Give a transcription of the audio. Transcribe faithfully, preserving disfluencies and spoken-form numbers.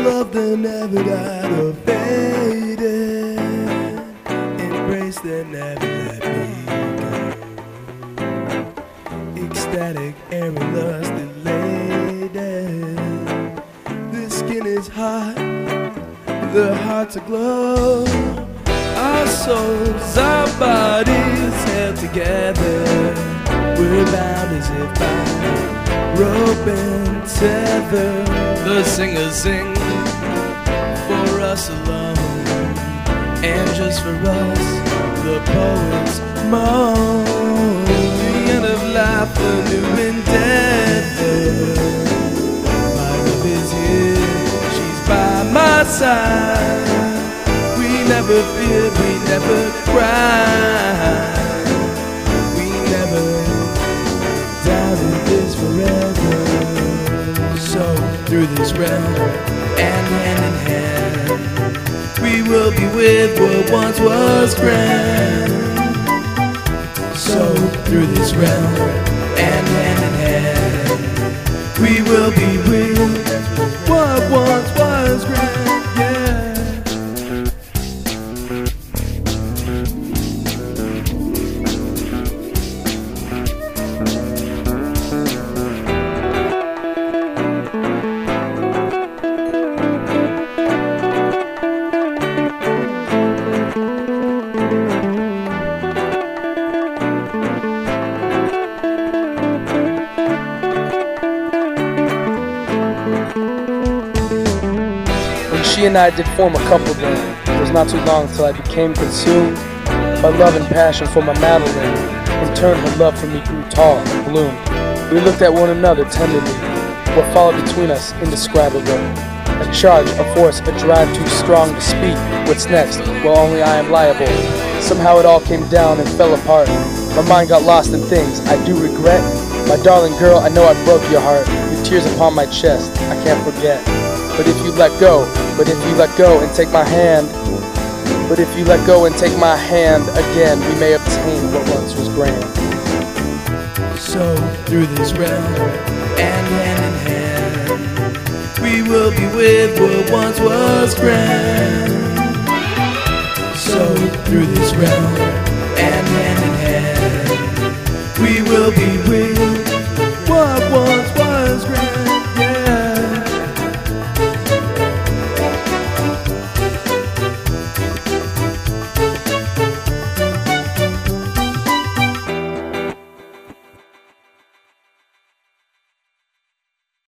love that never died or faded, embrace that never let me go, ecstatic air and lust elated. The skin is hot, the heart's aglow, our souls, our bodies held together. We're bound as if by rope and tether. The singers sing for us alone, and just for us the poets moan. The end of life, a new endeavor. My love is here, she's by my side. We never feared, we never cried, we never doubted this forever. So through this realm and hand in hand, we will be with what once was grand. So through this realm and hand in hand, we will be with what once was grand. Yeah. She and I did form a couple then. It was not too long till I became consumed by love and passion for my Madeline. In turn, her love for me grew tall and bloomed. We looked at one another tenderly. What followed between us, indescribable. A charge, a force, a drive too strong to speak. What's next? Well, only I am liable. Somehow it all came down and fell apart. My mind got lost in things I do regret. My darling girl, I know I broke your heart. With tears upon my chest, I can't forget. But if you let go, but if you let go and take my hand, but if you let go and take my hand again, we may obtain what once was grand. So through this realm and hand in hand, we will be with what once was grand. So through this realm and hand in hand, we will be with